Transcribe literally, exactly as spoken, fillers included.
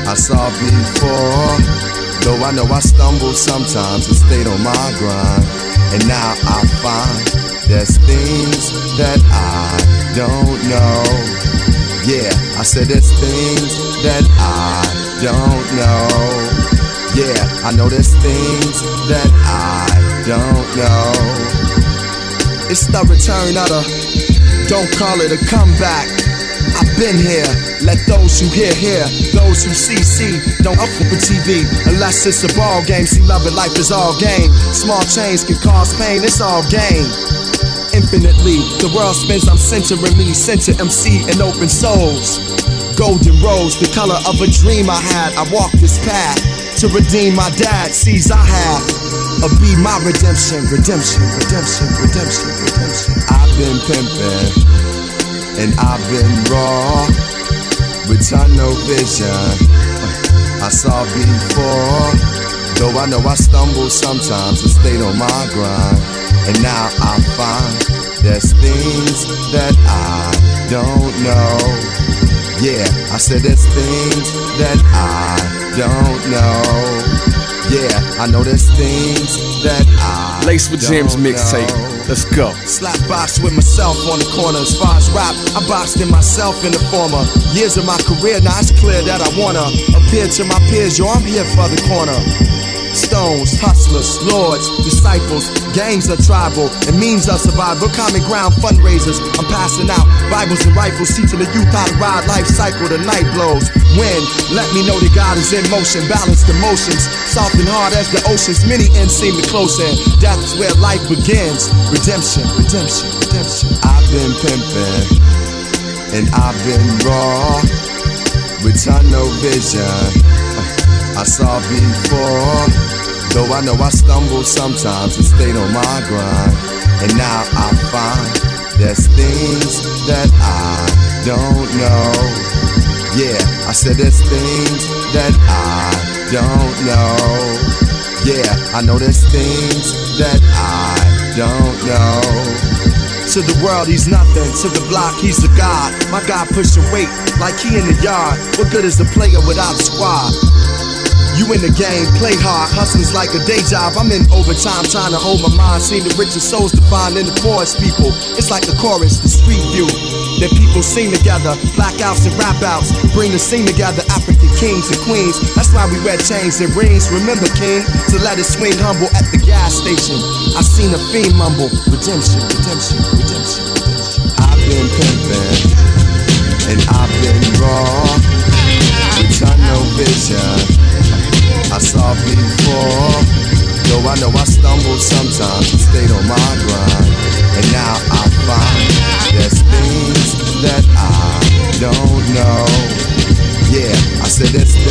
I saw before. Though I know I stumble sometimes and stayed on my grind. And now I find there's things that I don't know. Yeah, I said there's things that I don't know. Yeah, I know there's things that I don't know. It's the return of the, don't call it a comeback. I've been here, let those who hear hear, those who see see. Don't up with T V unless it's a ball game. See, love and life is all game. Small change can cause pain, it's all game. Infinitely, the world spins, I'm centering me. Center M C and open souls. Golden rose, the color of a dream I had. I walked this path to redeem my dad sees I have. A be my redemption, redemption, redemption, redemption, redemption. I've been pimping and I've been raw with tunnel vision. I saw before, though I know I stumble sometimes and stayed on my grind. And now I find there's things that I don't know. Yeah, I said there's things that I don't know. Yeah, I know there's things that I Lace with James mixtape. Let's go. Slap box with myself on the corner. As far as rap, I boxed in myself in the former years of my career. Now it's clear that I wanna appear to my peers. Yo, I'm here for the corner. Stones, hustlers, lords, disciples, gangs are tribal, and means of survival. Common ground fundraisers, I'm passing out Bibles and rifles, teaching the youth how to ride life cycle. The night blows. When? Let me know that God is in motion. Balance the motions, soft and hard as the oceans. Many ends seem to close in. Death is where life begins. Redemption, redemption, redemption. I've been pimping and I've been raw with tunnel vision. I saw before, though I know I stumble sometimes and stayed on my grind. And now I find there's things that I don't know. Yeah, I said there's things that I don't know. Yeah, I know there's things that I don't know. To the world he's nothing, to the block he's a god. My guy pushing weight like he in the yard. What good is a player without a squad? You in the game, play hard, hustling's like a day job. I'm in overtime trying to hold my mind. Seen the richest souls defined in the poorest people. It's like a chorus, the street view that people sing together. Blackouts and rap outs bring the scene together. African kings and queens, that's why we wear chains and rings. Remember, king, to let it swing humble at the gas station. I seen a fiend mumble, redemption, redemption, redemption, redemption. I've been pimping and I've been raw with tunnel vision. I saw before, though I know I stumble sometimes and stayed on my grind. And now I find there's things that I don't know. Yeah, I said there's